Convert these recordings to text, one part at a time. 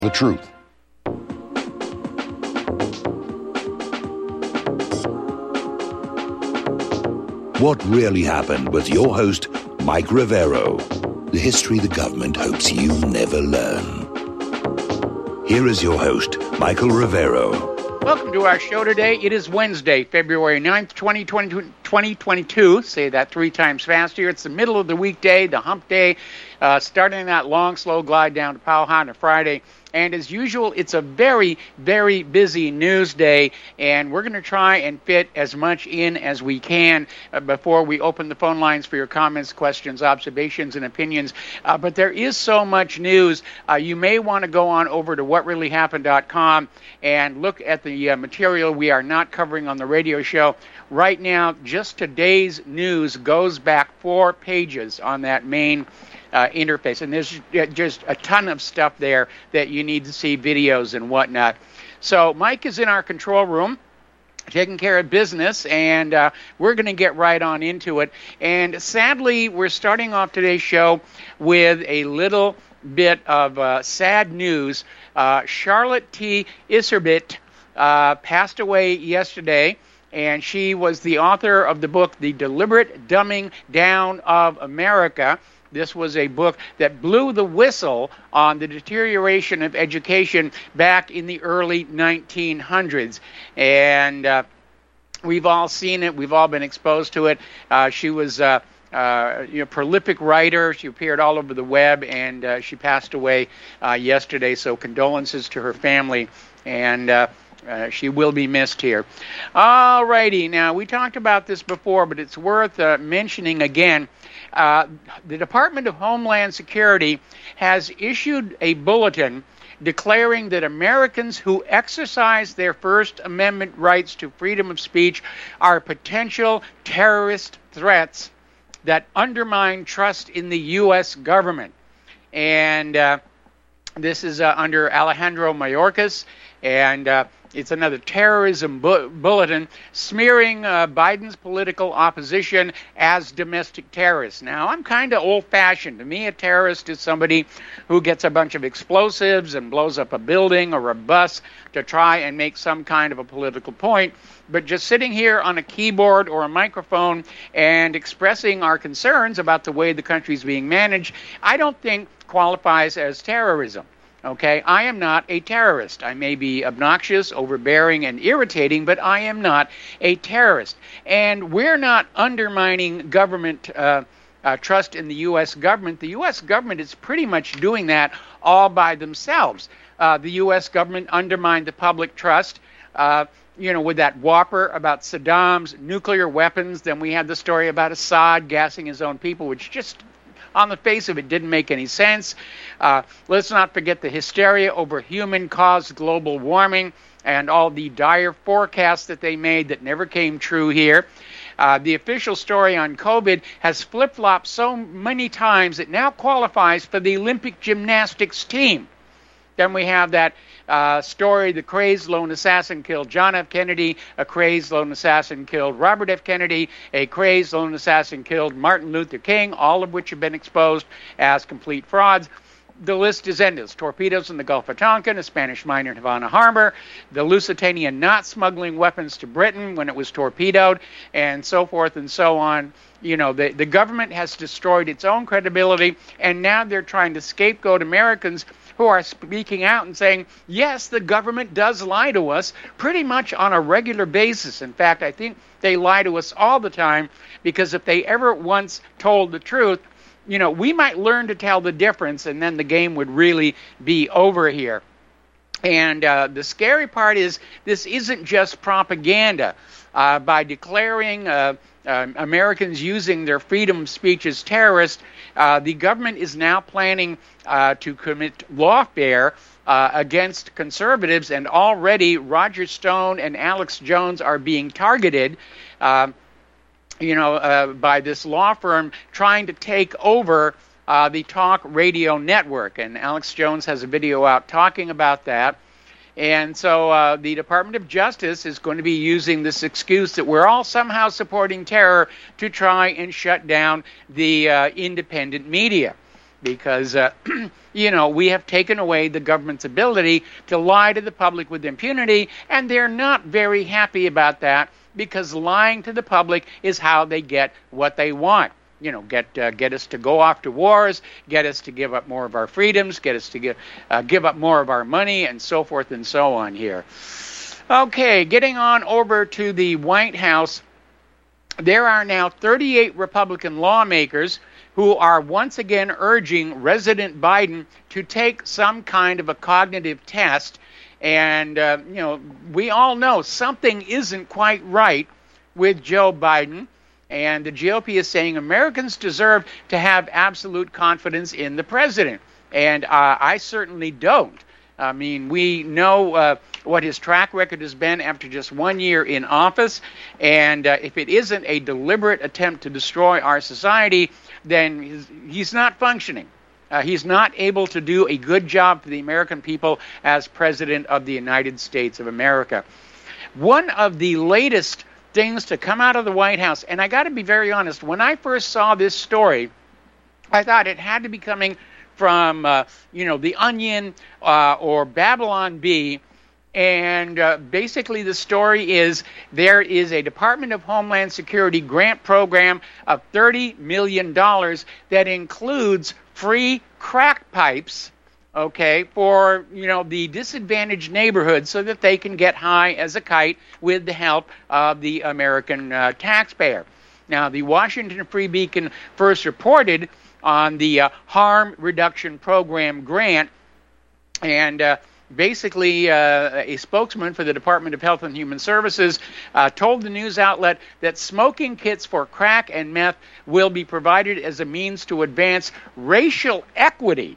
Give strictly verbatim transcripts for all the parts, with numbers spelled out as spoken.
The truth. What really happened with your host, Mike Rivero. The history the government hopes you never learn. Here is your host, Michael Rivero. Welcome to our show today. It is Wednesday, February ninth, twenty twenty-two. Say that three times faster. It's the middle of the weekday, the hump day, uh, starting that long, slow glide down to Powhatan on Friday. And as usual, it's a very, very busy news day, and we're going to try and fit as much in as we can uh, before we open the phone lines for your comments, questions, observations, and opinions. Uh, but there is so much news. Uh, you may want to go on over to what really happened dot com and look at the uh, material we are not covering on the radio show. Right now, just today's news goes back four pages on that main Uh, interface, and there's just a ton of stuff there that you need to see, videos and whatnot. So Mike is in our control room taking care of business, and uh, we're going to get right on into it. And sadly, we're starting off today's show with a little bit of uh, sad news. Uh, Charlotte T. Iserbyt uh, passed away yesterday, and she was the author of the book, The Deliberate Dumbing Down of America. This was a book that blew the whistle on the deterioration of education back in the early nineteen hundreds. And uh, we've all seen it. We've all been exposed to it. Uh, she was uh, uh, you know, a prolific writer. She appeared all over the web, and uh, she passed away uh, yesterday. So condolences to her family. And uh, Uh, she will be missed here. All righty. Now, we talked about this before, but it's worth uh, mentioning again. Uh, the Department of Homeland Security has issued a bulletin declaring that Americans who exercise their First Amendment rights to freedom of speech are potential terrorist threats that undermine trust in the U S government. And uh, this is uh, under Alejandro Mayorkas, and uh, it's another terrorism bu- bulletin smearing uh, Biden's political opposition as domestic terrorists. Now, I'm kind of old-fashioned. To me, a terrorist is somebody who gets a bunch of explosives and blows up a building or a bus to try and make some kind of a political point. But just sitting here on a keyboard or a microphone and expressing our concerns about the way the country is being managed, I don't think qualifies as terrorism. Okay, I am not a terrorist. I may be obnoxious, overbearing, and irritating, but I am not a terrorist. And we're not undermining government uh, uh, trust in the U S government. The U S government is pretty much doing that all by themselves. Uh, the U S government undermined the public trust, uh, you know, with that whopper about Saddam's nuclear weapons. Then we had the story about Assad gassing his own people, which just on the face of it didn't make any sense. Uh, let's not forget the hysteria over human-caused global warming and all the dire forecasts that they made that never came true here. Uh, the official story on COVID has flip-flopped so many times it now qualifies for the Olympic gymnastics team. Then we have that uh, story, the crazed lone assassin killed John F. Kennedy, a crazed lone assassin killed Robert F. Kennedy, a crazed lone assassin killed Martin Luther King, all of which have been exposed as complete frauds. The list is endless. Torpedoes in the Gulf of Tonkin, a Spanish miner in Havana Harbor, the Lusitania not smuggling weapons to Britain when it was torpedoed, and so forth and so on. You know, the, the government has destroyed its own credibility, and now they're trying to scapegoat Americans who are speaking out and saying, yes, the government does lie to us pretty much on a regular basis. In fact, I think they lie to us all the time, because if they ever once told the truth, you know, we might learn to tell the difference, and then the game would really be over here. And uh, the scary part is this isn't just propaganda. Uh, by declaring uh, uh, Americans using their freedom of speech as terrorists, uh, the government is now planning uh, to commit lawfare uh, against conservatives, and already Roger Stone and Alex Jones are being targeted uh, you know, uh, by this law firm trying to take over uh, the talk radio network. And Alex Jones has a video out talking about that. And so uh, the Department of Justice is going to be using this excuse that we're all somehow supporting terror to try and shut down the uh, independent media. Because, uh, you know, we have taken away the government's ability to lie to the public with impunity, and they're not very happy about that, because lying to the public is how they get what they want. You know, get uh, get us to go off to wars, get us to give up more of our freedoms, get us to give, uh, give up more of our money, and so forth and so on here. Okay, getting on over to the White House, there are now thirty-eight Republican lawmakers who are once again urging President Biden to take some kind of a cognitive test. And, uh, you know, we all know something isn't quite right with Joe Biden. And the G O P is saying Americans deserve to have absolute confidence in the president. And uh, I certainly don't. I mean, we know uh, what his track record has been after just one year in office. And uh, if it isn't a deliberate attempt to destroy our society, then he's, he's not functioning. Uh, he's not able to do a good job for the American people as President of the United States of America. One of the latest things to come out of the White House, and I got to be very honest, when I first saw this story, I thought it had to be coming from, uh, you know, The Onion uh, or Babylon Bee. And uh, basically the story is there is a Department of Homeland Security grant program of thirty million dollars that includes free crack pipes, okay, for, you know, the disadvantaged neighborhoods so that they can get high as a kite with the help of the American uh, taxpayer. Now, the Washington Free Beacon first reported on the uh, Harm Reduction Program grant, and uh, basically uh, a spokesman for the Department of Health and Human Services uh, told the news outlet that smoking kits for crack and meth will be provided as a means to advance racial equity.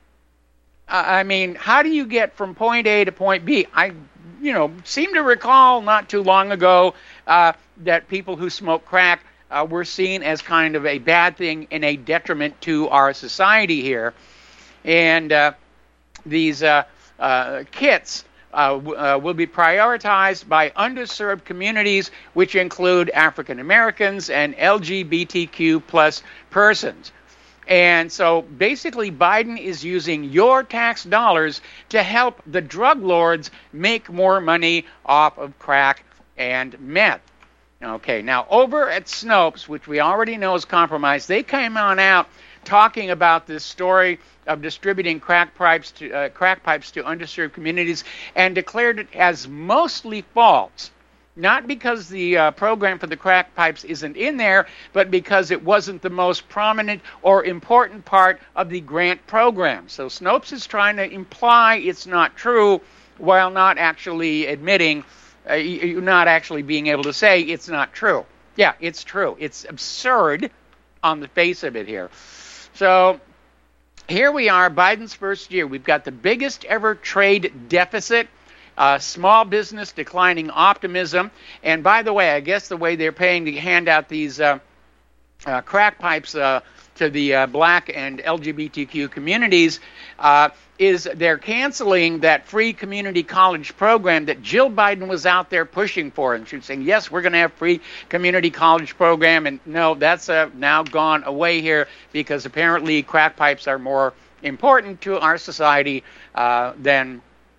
Uh, I mean, how do you get from point A to point B? I, you know, seem to recall not too long ago uh, that people who smoke crack uh, were seen as kind of a bad thing and a detriment to our society here. And uh, these uh, uh, kits uh, w- uh, will be prioritized by underserved communities, which include African Americans and L G B T Q plus persons. And so basically Biden is using your tax dollars to help the drug lords make more money off of crack and meth. Okay, now over at Snopes, which we already know is compromised, they came on out talking about this story of distributing crack pipes to uh, crack pipes to underserved communities, and declared it as mostly false. Not because the uh, program for the crack pipes isn't in there, but because it wasn't the most prominent or important part of the grant program. So Snopes is trying to imply it's not true, while not actually admitting, uh, not actually being able to say it's not true. Yeah, it's true. It's absurd on the face of it here. So here we are, Biden's first year. We've got the biggest ever trade deficit. Uh, small business declining optimism. And by the way, I guess the way they're paying to hand out these uh, uh, crack pipes uh, to the uh, black and L G B T Q communities uh, is they're canceling that free community college program that Jill Biden was out there pushing for. And she was saying, yes, we're going to have free community college program. And no, that's uh, now gone away here, because apparently crack pipes are more important to our society uh, than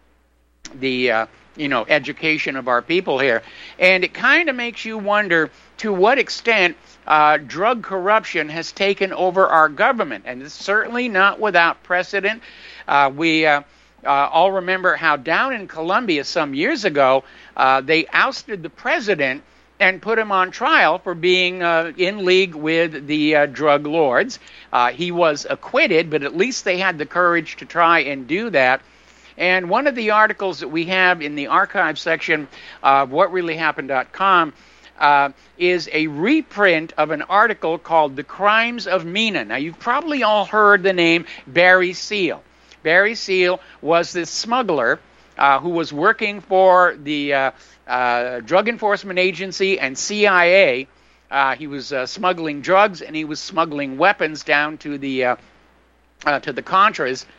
the uh, you know education of our people here. And it kind of makes you wonder to what extent uh, drug corruption has taken over our government, and it's certainly not without precedent. Uh, we uh, uh, all remember how down in Colombia some years ago uh, they ousted the president and put him on trial for being uh, in league with the uh, drug lords. Uh, he was acquitted, but at least they had the courage to try and do that. And one of the articles that we have in the archive section of what really happened dot com uh, is a reprint of an article called The Crimes of Mena. Now, you've probably all heard the name Barry Seal. Barry Seal was this smuggler uh, who was working for the uh, uh, Drug Enforcement Agency and C I A. Uh, he was uh, smuggling drugs, and he was smuggling weapons down to the uh, uh, to the Contras.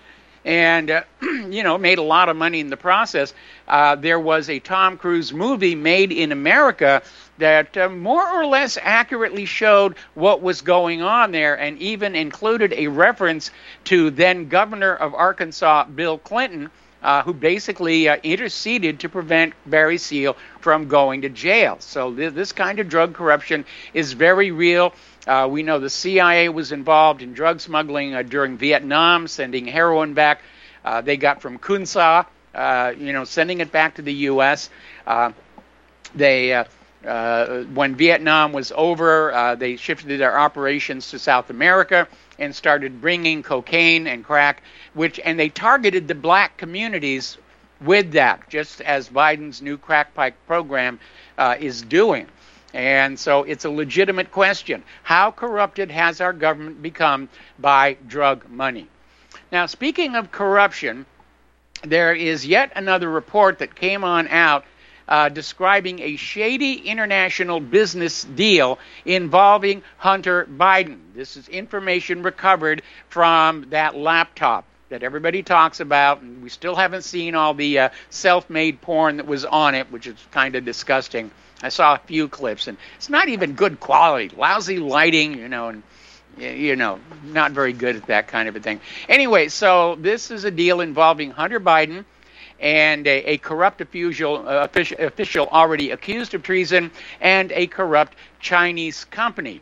and, uh, you know, made a lot of money in the process. Uh, there was a Tom Cruise movie made in America that uh, more or less accurately showed what was going on there, and even included a reference to then Governor of Arkansas, Bill Clinton, uh, who basically uh, interceded to prevent Barry Seal from going to jail. So th- this kind of drug corruption is very real. Uh, we know the C I A was involved in drug smuggling uh, during Vietnam, sending heroin back. Uh, they got from Kunsa, uh, you know, sending it back to the U S. Uh, they... Uh, Uh, when Vietnam was over, uh, they shifted their operations to South America and started bringing cocaine and crack, which and they targeted the black communities with that, just as Biden's new crack pipe program uh, is doing. And so it's a legitimate question. How corrupted has our government become by drug money? Now, speaking of corruption, there is yet another report that came on out Uh, describing a shady international business deal involving Hunter Biden. This is information recovered from that laptop that everybody talks about, and we still haven't seen all the uh, self-made porn that was on it, which is kind of disgusting. I saw a few clips, and it's not even good quality. Lousy lighting, you know, and you know, not very good at that kind of a thing. Anyway, so this is a deal involving Hunter Biden and a, a corrupt official, uh, official, official already accused of treason, and a corrupt Chinese company.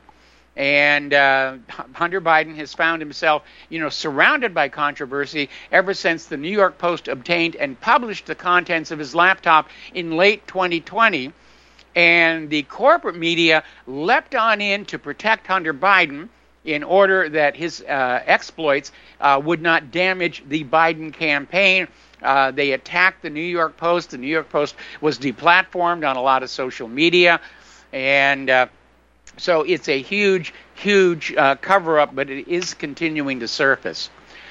And uh, Hunter Biden has found himself, you know, surrounded by controversy ever since the New York Post obtained and published the contents of his laptop in late twenty twenty. And the corporate media leapt on in to protect Hunter Biden in order that his uh, exploits uh, would not damage the Biden campaign. Uh, they attacked the New York Post. The New York Post was deplatformed on a lot of social media. And uh, so it's a huge, huge uh, cover-up, but it is continuing to surface.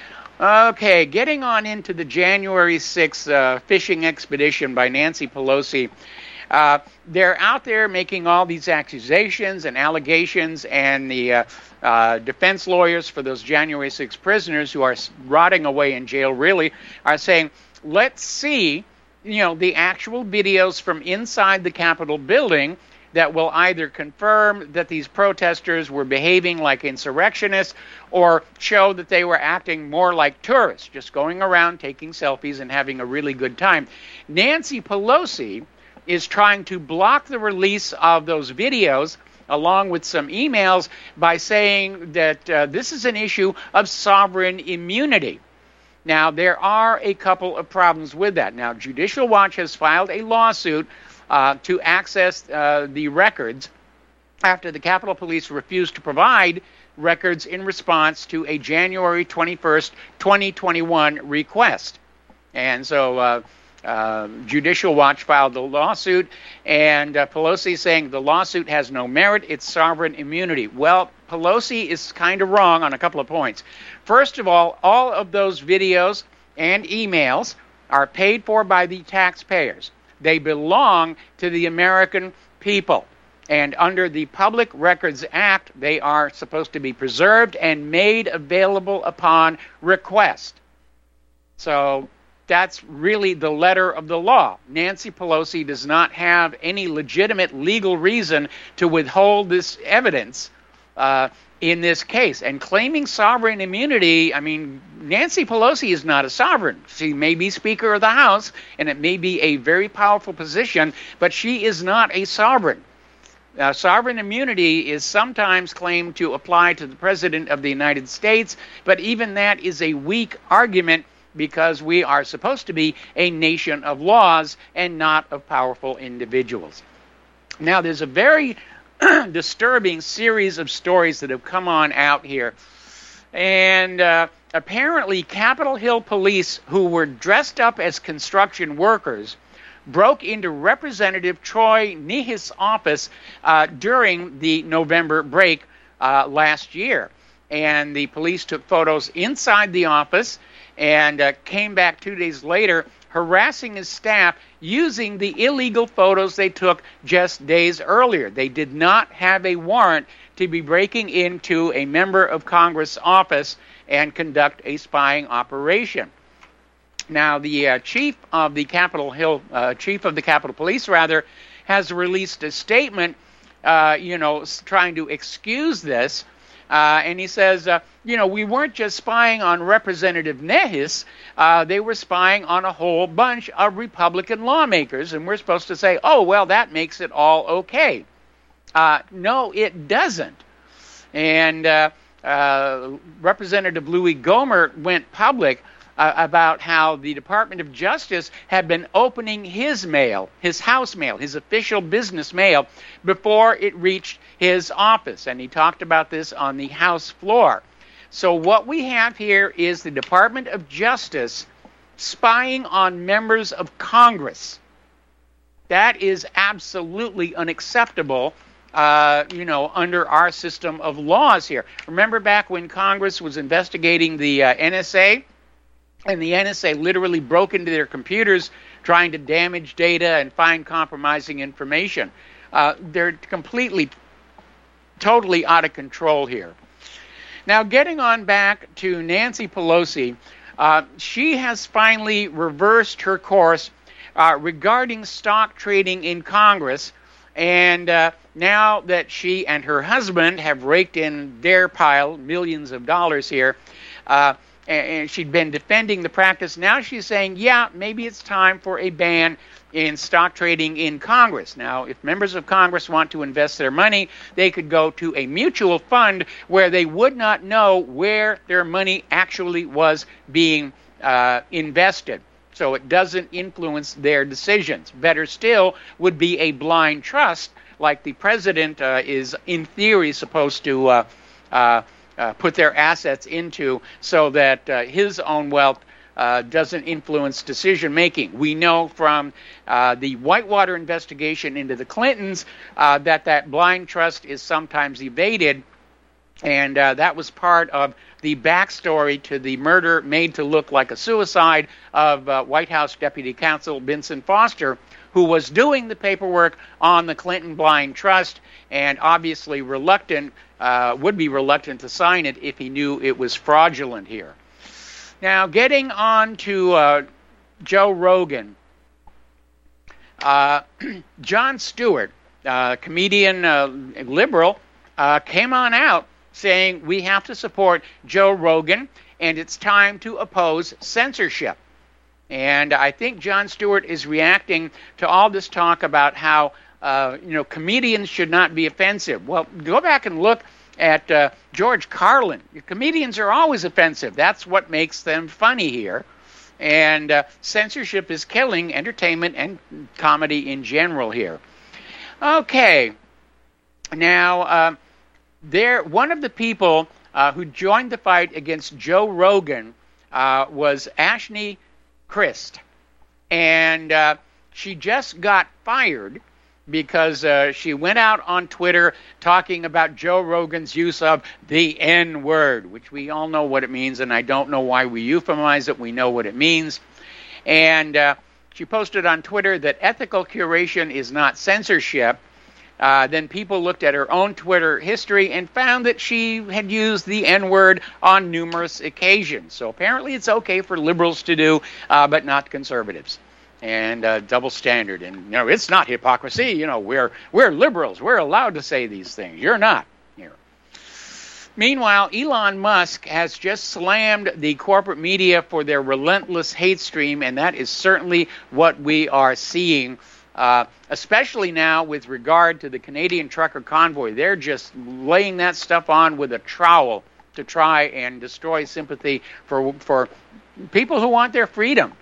Okay, getting on into the January sixth uh, fishing expedition by Nancy Pelosi. Uh, they're out there making all these accusations and allegations, and the uh, uh, defense lawyers for those January sixth prisoners who are rotting away in jail really are saying, let's see, you know, the actual videos from inside the Capitol building that will either confirm that these protesters were behaving like insurrectionists or show that they were acting more like tourists, just going around taking selfies and having a really good time. Nancy Pelosi is trying to block the release of those videos along with some emails by saying that uh, this is an issue of sovereign immunity. Now, there are a couple of problems with that. Now, Judicial Watch has filed a lawsuit uh, to access uh, the records after the Capitol Police refused to provide records in response to a January twenty-first, twenty twenty-one request. And so uh, uh, Judicial Watch filed the lawsuit, and uh, Pelosi saying the lawsuit has no merit, it's sovereign immunity. Well, Pelosi is kind of wrong on a couple of points. First of all, all of those videos and emails are paid for by the taxpayers. They belong to the American people. And under the Public Records Act, they are supposed to be preserved and made available upon request. So that's really the letter of the law. Nancy Pelosi does not have any legitimate legal reason to withhold this evidence uh, in this case. And claiming sovereign immunity, I mean, Nancy Pelosi is not a sovereign. She may be Speaker of the House, and it may be a very powerful position, but she is not a sovereign. Uh, sovereign immunity is sometimes claimed to apply to the President of the United States, but even that is a weak argument because we are supposed to be a nation of laws and not of powerful individuals. Now, there's a very disturbing series of stories that have come on out here. And uh, apparently Capitol Hill police, who were dressed up as construction workers, broke into Representative Troy Nehis' office uh, during the November break uh, last year. And the police took photos inside the office and uh, came back two days later harassing his staff using the illegal photos they took just days earlier. They did not have a warrant to be breaking into a member of Congress' office and conduct a spying operation. Now, the uh, chief of the Capitol Hill, uh, chief of the Capitol Police, rather, has released a statement, uh, you know, trying to excuse this. Uh, and he says, uh, you know, we weren't just spying on Representative Nehis, uh, they were spying on a whole bunch of Republican lawmakers, and we're supposed to say, oh, well, that makes it all okay. Uh, no, it doesn't. And uh, uh, Representative Louis Gohmert went public uh, about how the Department of Justice had been opening his mail, his house mail, his official business mail, before it reached his office. And he talked about this on the House floor. So what we have here is the Department of Justice spying on members of Congress. That is absolutely unacceptable. Uh, you know, under our system of laws here. Remember back when Congress was investigating the uh, N S A, and the N S A literally broke into their computers trying to damage data and find compromising information. Uh, they're completely, totally out of control here. Now, getting on back to Nancy Pelosi, uh, she has finally reversed her course uh, regarding stock trading in Congress. And uh, now that she and her husband have raked in their pile, millions of dollars here, uh, and, and she'd been defending the practice, now she's saying, yeah, maybe it's time for a ban in stock trading in Congress. Now, if members of Congress want to invest their money, they could go to a mutual fund where they would not know where their money actually was being uh, invested. So it doesn't influence their decisions. Better still would be a blind trust, like the president uh, is, in theory, supposed to uh, uh, uh, put their assets into, so that uh, his own wealth uh, doesn't influence decision making. We know from uh, the Whitewater investigation into the Clintons uh, that that blind trust is sometimes evaded. And uh, that was part of the backstory to the murder made to look like a suicide of uh, White House Deputy Counsel Vincent Foster, who was doing the paperwork on the Clinton Blind Trust and obviously reluctant, uh, would be reluctant to sign it if he knew it was fraudulent here. Now, getting on to uh, Joe Rogan, uh, Jon Stewart, uh, comedian, uh, liberal, uh, came on out saying we have to support Joe Rogan and it's time to oppose censorship. And I think Jon Stewart is reacting to all this talk about how uh, you know comedians should not be offensive. Well, go back and look at uh, George Carlin. Comedians are always offensive. That's what makes them funny here. And uh, censorship is killing entertainment and comedy in general here. Okay. Now, uh, There, one of the people uh, who joined the fight against Joe Rogan uh, was Ashni Christ, and uh, she just got fired because uh, she went out on Twitter talking about Joe Rogan's use of the N-word, which we all know what it means, and I don't know why we euphemize it. We know what it means. And uh, she posted on Twitter that ethical curation is not censorship. Uh, then people looked at her own Twitter history and found that she had used the N-word on numerous occasions. So apparently it's okay for liberals to do, uh, but not conservatives. And uh, double standard. And, you know, it's not hypocrisy. You know, we're we're liberals. We're allowed to say these things. You're not. Here. Meanwhile, Elon Musk has just slammed the corporate media for their relentless hate stream, and that is certainly what we are seeing. Uh, especially now with regard to the Canadian trucker convoy. They're just laying that stuff on with a trowel to try and destroy sympathy for for people who want their freedom.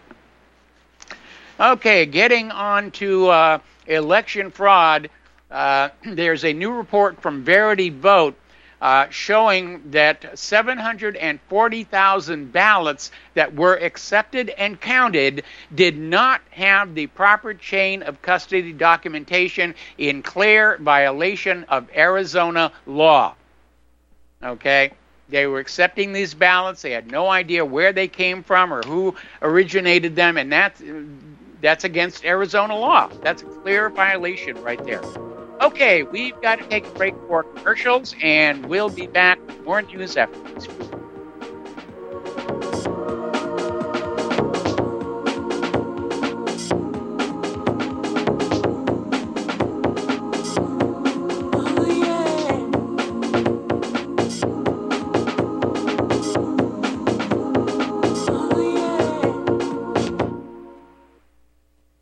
Okay, getting on to uh, election fraud, uh, there's a new report from Verity Vote Uh, showing that seven hundred forty thousand ballots that were accepted and counted did not have the proper chain of custody documentation, in clear violation of Arizona law. Okay? They were accepting these ballots. They had no idea where they came from or who originated them, and that's, that's against Arizona law. That's a clear violation right there. Okay, we've got to take a break for commercials, and we'll be back with more news after this.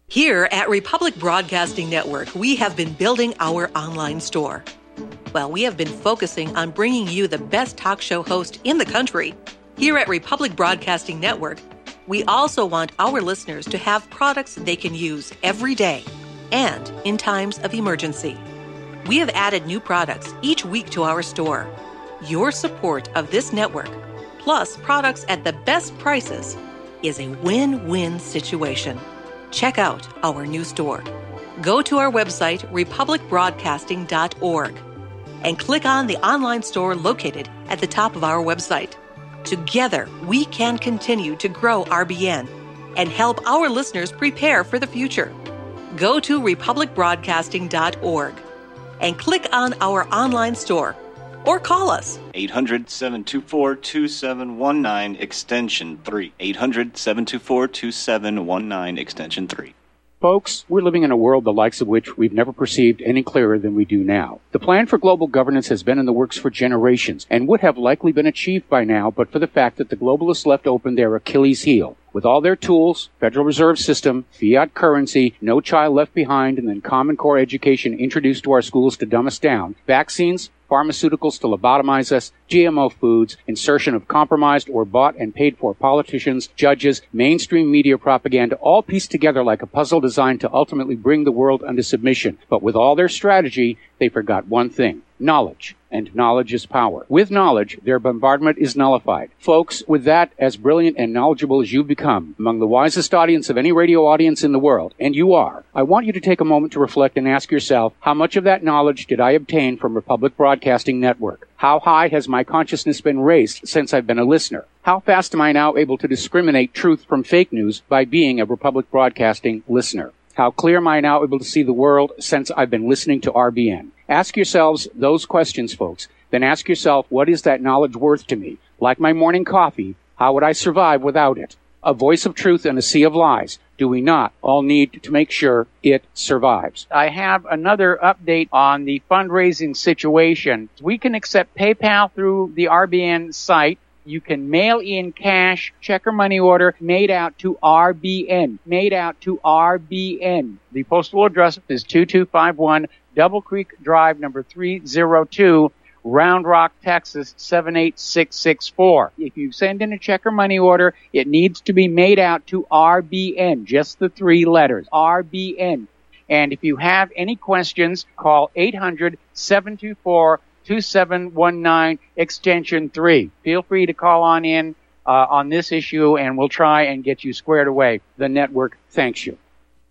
Here at Republic Broadcasting Network, we have been building our online store. Well, we have been focusing on bringing you the best talk show host in the country. Here at Republic Broadcasting Network, we also want our listeners to have products they can use every day and in times of emergency. We have added new products each week to our store. Your support of this network, plus products at the best prices, is a win-win situation. Check out our new store. Go to our website, republic broadcasting dot org, and click on the online store located at the top of our website. Together, we can continue to grow R B N and help our listeners prepare for the future. Go to republic broadcasting dot org and click on our online store or call us. eight hundred, seven two four, two seven one nine, extension three. eight hundred, seven two four, two seven one nine, extension three. Folks, we're living in a world the likes of which we've never perceived any clearer than we do now. The plan for global governance has been in the works for generations and would have likely been achieved by now but for the fact that the globalists left open their Achilles heel. With all their tools, Federal Reserve System, fiat currency, no child left behind, and then Common Core education introduced to our schools to dumb us down, vaccines, pharmaceuticals to lobotomize us, G M O foods, insertion of compromised or bought and paid for politicians, judges, mainstream media propaganda, all pieced together like a puzzle designed to ultimately bring the world under submission. But with all their strategy, they forgot one thing: knowledge. And knowledge is power. With knowledge, their bombardment is nullified. Folks, with that, as brilliant and knowledgeable as you've become, among the wisest audience of any radio audience in the world, and you are, I want you to take a moment to reflect and ask yourself, how much of that knowledge did I obtain from Republic Broadcasting Network? How high has my consciousness been raised since I've been a listener? How fast am I now able to discriminate truth from fake news by being a Republic Broadcasting listener? How clear am I now able to see the world since I've been listening to R B N? Ask yourselves those questions, folks. Then ask yourself, what is that knowledge worth to me? Like my morning coffee, how would I survive without it? A voice of truth in a sea of lies. Do we not all need to make sure it survives? I have another update on the fundraising situation. We can accept PayPal through the R B N site. You can mail in cash, check or money order made out to R B N, made out to R B N. The postal address is two two five one Double Creek Drive, number three oh two, Round Rock, Texas, seven eight six six four. If you send in a check or money order, it needs to be made out to R B N, just the three letters, R B N. And if you have any questions, call eight hundred, seven two four, two seven one nine, extension three. Feel free to call on in uh, on this issue, and we'll try and get you squared away. The network thanks you.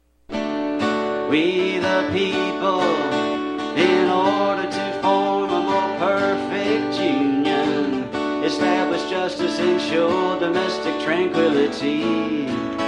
We the people, in order to form a more perfect union, establish justice, ensure domestic tranquility,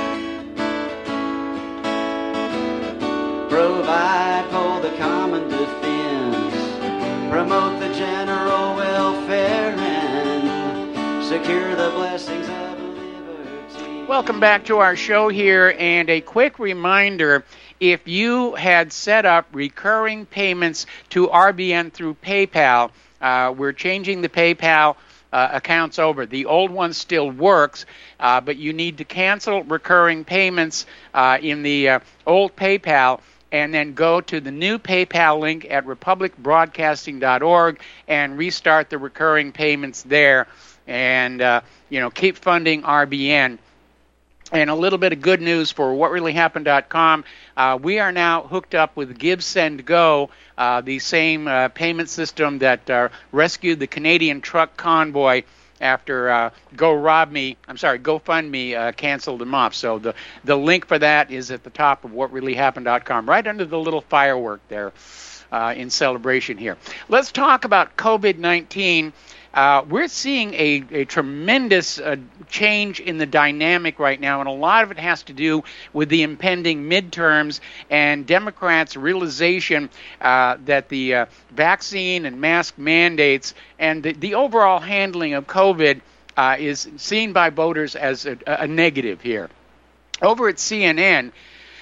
provide for the common defense, promote the general welfare, and secure the blessings of liberty. Welcome back to our show here, and a quick reminder: if you had set up recurring payments to R B N through PayPal, uh, we're changing the PayPal uh, accounts over. The old one still works, uh, but you need to cancel recurring payments uh, in the uh, old PayPal and then go to the new PayPal link at republic broadcasting dot org and restart the recurring payments there, and uh, you know, keep funding R B N. And a little bit of good news for what really happened dot com. Uh, we are now hooked up with Give, Send, Go, uh, the same uh, payment system that uh, rescued the Canadian truck convoy after uh, Go Rob Me, I'm sorry, GoFundMe uh, canceled them off. So the, the link for that is at the top of what really happened dot com, right under the little firework there uh, in celebration here. Let's talk about COVID nineteen. Uh, we're seeing a, a tremendous uh, change in the dynamic right now, and a lot of it has to do with the impending midterms and Democrats' realization uh, that the uh, vaccine and mask mandates and the, the overall handling of COVID uh, is seen by voters as a, a negative here. Over at C N N,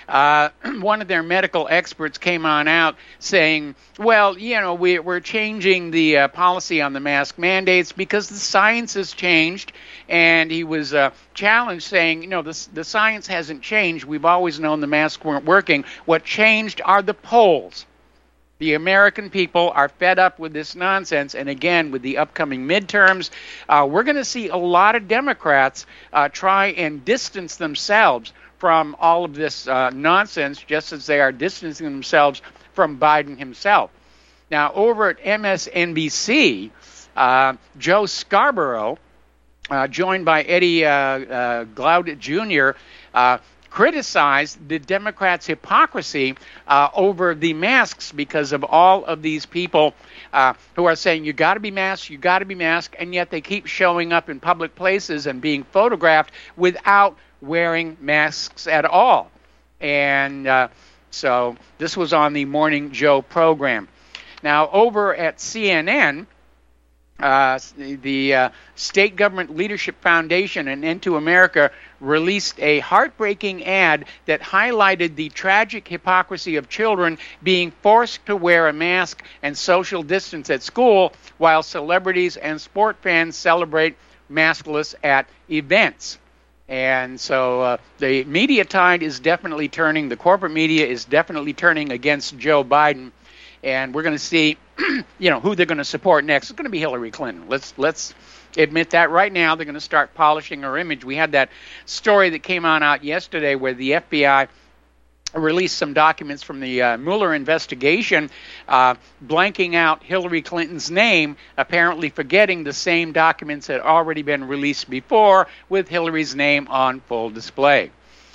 uh, one of their medical experts came on out saying, well, you know, we, we're changing the uh, policy on the mask mandates because the science has changed. And he was uh, challenged saying, you know, the, the science hasn't changed. We've always known the masks weren't working. What changed are the polls. The American people are fed up with this nonsense. And again, with the upcoming midterms, uh, we're going to see a lot of Democrats uh, try and distance themselves from all of this uh, nonsense, just as they are distancing themselves from Biden himself. Now, over at M S N B C, uh, Joe Scarborough, Uh, joined by Eddie uh, uh, Glaude Junior, uh, criticized the Democrats' hypocrisy uh, over the masks because of all of these people uh, who are saying you got to be masked, you got to be masked, and yet they keep showing up in public places and being photographed without wearing masks at all. And uh, so this was on the Morning Joe program. Now, over at C N N, Uh, the uh, State Government Leadership Foundation and Into America released a heartbreaking ad that highlighted the tragic hypocrisy of children being forced to wear a mask and social distance at school while celebrities and sport fans celebrate maskless at events. And so uh, the media tide is definitely turning. The corporate media is definitely turning against Joe Biden. And we're going to see, you know, who they're going to support next. It's going to be Hillary Clinton. Let's let's admit that right now. They're going to start polishing her image. We had that story that came on out yesterday where the F B I released some documents from the uh, Mueller investigation, uh, blanking out Hillary Clinton's name, apparently forgetting the same documents had already been released before with Hillary's name on full display.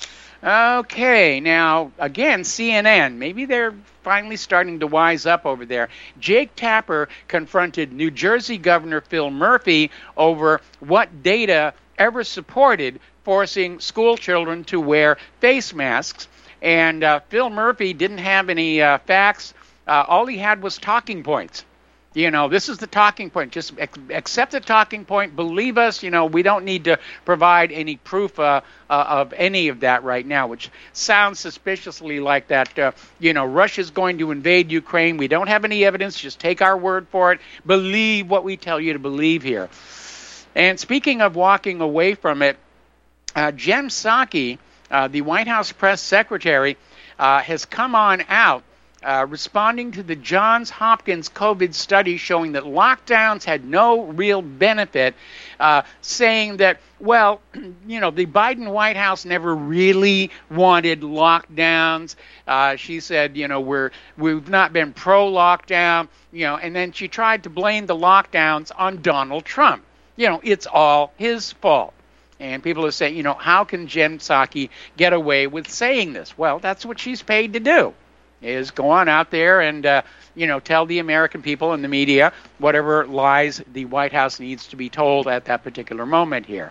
Okay, now, again, C N N, maybe they're finally starting to wise up over there. Jake Tapper confronted New Jersey Governor Phil Murphy over what data ever supported forcing school children to wear face masks. And uh, Phil Murphy didn't have any uh, facts. Uh, all he had was talking points. You know, this is the talking point. Just accept the talking point. Believe us. You know, we don't need to provide any proof uh, uh, of any of that right now, which sounds suspiciously like that, uh, you know, Russia's going to invade Ukraine. We don't have any evidence. Just take our word for it. Believe what we tell you to believe here. And speaking of walking away from it, uh, Jen Psaki, uh, the White House press secretary, uh, has come on out Uh, responding to the Johns Hopkins COVID study showing that lockdowns had no real benefit, uh, saying that, well, you know, the Biden White House never really wanted lockdowns. Uh, she said, you know, we're, we've not been pro-lockdown, you know, and then she tried to blame the lockdowns on Donald Trump. You know, it's all his fault. And people are saying, you know, how can Jen Psaki get away with saying this? Well, that's what she's paid to do, is go on out there and, uh, you know, tell the American people and the media whatever lies the White House needs to be told at that particular moment here.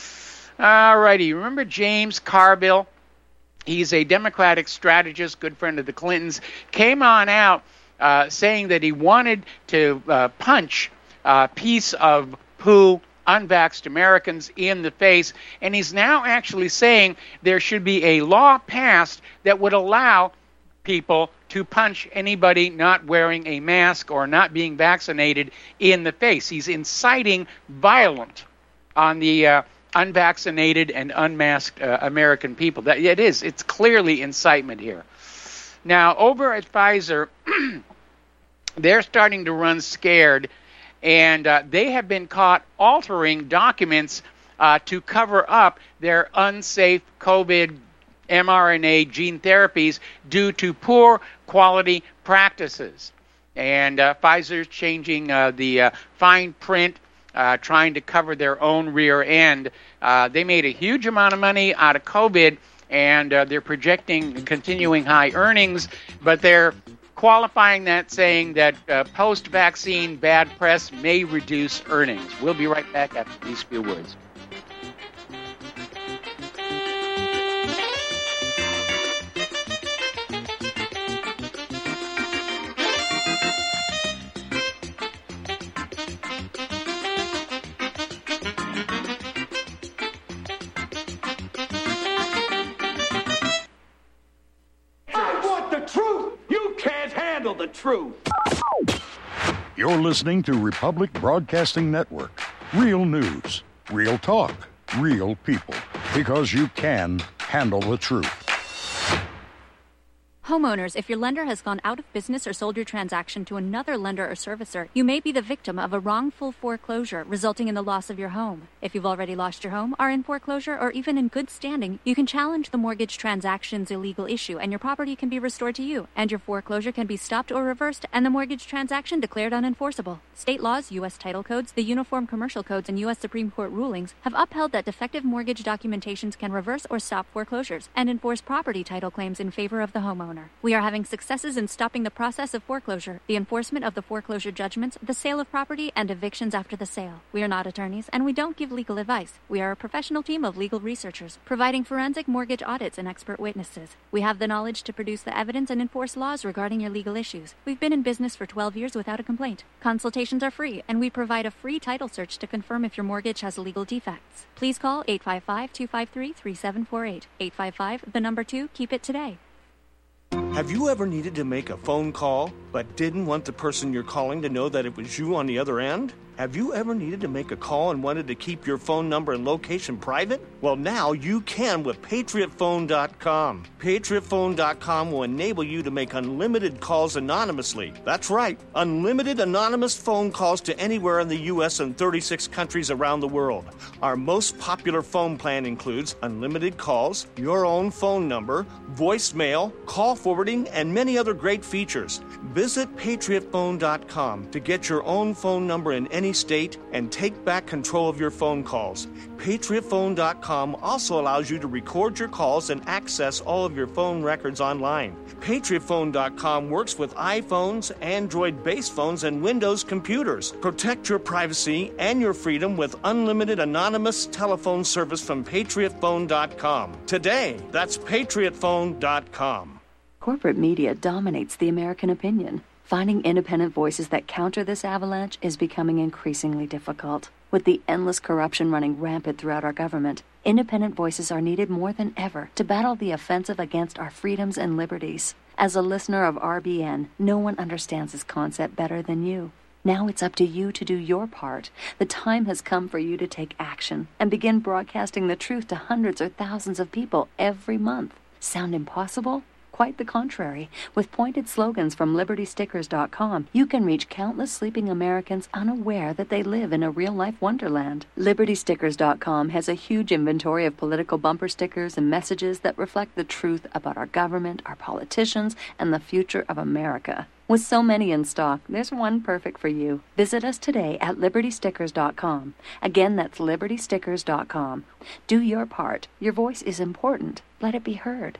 All righty. Remember James Carville? He's a Democratic strategist, good friend of the Clintons, came on out uh, saying that he wanted to uh, punch a piece of poo unvaxxed Americans in the face, and he's now actually saying there should be a law passed that would allow people to punch anybody not wearing a mask or not being vaccinated in the face. He's inciting violence on the uh, unvaccinated and unmasked uh, American people. That it is. It's clearly incitement here. Now, over at Pfizer, they're starting to run scared, and uh, they have been caught altering documents uh, to cover up their unsafe COVID mRNA gene therapies due to poor quality practices. And uh, Pfizer's changing uh, the uh, fine print, uh, trying to cover their own rear end. Uh, they made a huge amount of money out of COVID, and uh, they're projecting continuing high earnings, but they're qualifying that, saying that uh, post-vaccine bad press may reduce earnings. We'll be right back after these few words. handle the truth. You're listening to Republic Broadcasting Network. Real news, real talk, real people. Because you can handle the truth. Homeowners, if your lender has gone out of business or sold your transaction to another lender or servicer, you may be the victim of a wrongful foreclosure, resulting in the loss of your home. If you've already lost your home, are in foreclosure, or even in good standing, you can challenge the mortgage transaction's illegal issue, and your property can be restored to you, and your foreclosure can be stopped or reversed, and the mortgage transaction declared unenforceable. State laws, U S title codes, the Uniform Commercial Codes, and U S Supreme Court rulings have upheld that defective mortgage documentations can reverse or stop foreclosures and enforce property title claims in favor of the homeowner. We are having successes in stopping the process of foreclosure, the enforcement of the foreclosure judgments, the sale of property, and evictions after the sale. We are not attorneys, and we don't give legal advice. We are a professional team of legal researchers, providing forensic mortgage audits and expert witnesses. We have the knowledge to produce the evidence and enforce laws regarding your legal issues. We've been in business for twelve years without a complaint. Consultations are free, and we provide a free title search to confirm if your mortgage has legal defects. Please call eight five five, two five three, three seven four eight. eight five five, the number two, keep it today. Have you ever needed to make a phone call but didn't want the person you're calling to know that it was you on the other end? Have you ever needed to make a call and wanted to keep your phone number and location private? Well, now you can with Patriot Phone dot com. Patriot Phone dot com will enable you to make unlimited calls anonymously. That's right, unlimited anonymous phone calls to anywhere in the U S and thirty-six countries around the world. Our most popular phone plan includes unlimited calls, your own phone number, voicemail, call forwarding, and many other great features. Visit Patriot Phone dot com to get your own phone number in any state and take back control of your phone calls. Patriot Phone dot com also allows you to record your calls and access all of your phone records online. Patriot Phone dot com works with iPhones, Android-based phones, and Windows computers. Protect your privacy and your freedom with unlimited anonymous telephone service from Patriot Phone dot com. Today, that's Patriot Phone dot com. Corporate media dominates the American opinion. Finding independent voices that counter this avalanche is becoming increasingly difficult. With the endless corruption running rampant throughout our government, independent voices are needed more than ever to battle the offensive against our freedoms and liberties. As a listener of R B N, no one understands this concept better than you. Now it's up to you to do your part. The time has come for you to take action and begin broadcasting the truth to hundreds or thousands of people every month. Sound impossible? Quite the contrary. With pointed slogans from Liberty Stickers dot com, you can reach countless sleeping Americans unaware that they live in a real-life wonderland. Liberty Stickers dot com has a huge inventory of political bumper stickers and messages that reflect the truth about our government, our politicians, and the future of America. With so many in stock, there's one perfect for you. Visit us today at Liberty Stickers dot com. Again, that's Liberty Stickers dot com. Do your part. Your voice is important. Let it be heard.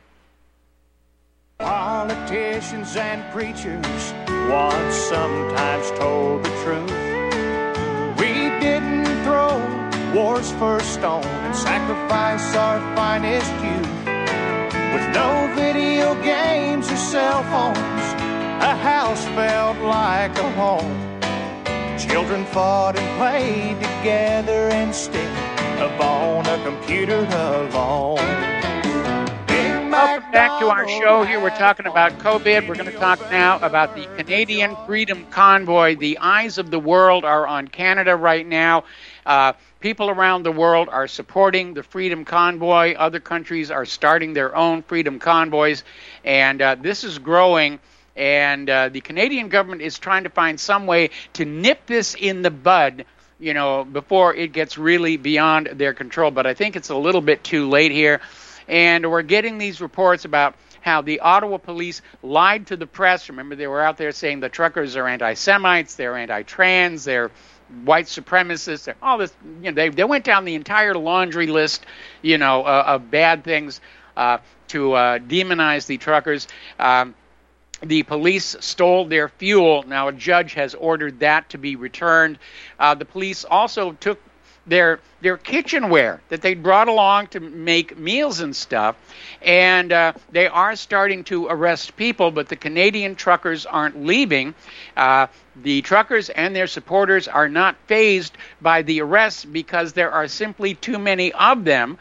Politicians and preachers once sometimes told the truth. We didn't throw war's first stone and sacrifice our finest youth. With no video games or cell phones, a house felt like a home. Children fought and played together instead of on a computer alone. Welcome back to our show. Here we're talking about COVID. We're going to talk now about the Canadian Freedom Convoy. The eyes of the world are on Canada right now. Uh, people around the world are supporting the Freedom Convoy. Other countries are starting their own Freedom Convoys. And uh, this is growing. And uh, the Canadian government is trying to find some way to nip this in the bud, you know, before it gets really beyond their control. But I think it's a little bit too late here. And we're getting these reports about how the Ottawa police lied to the press. Remember, they were out there saying the truckers are anti-Semites, they're anti-trans, they're white supremacists, they're all this. You know, they they went down the entire laundry list, you know, uh, of bad things uh, to uh, demonize the truckers. Um, The police stole their fuel. Now, a judge has ordered that to be returned. Uh, the police also took their their kitchenware that they brought along to make meals and stuff, and uh, they are starting to arrest people, but the Canadian truckers aren't leaving. Uh, the truckers and their supporters are not fazed by the arrests because there are simply too many of them,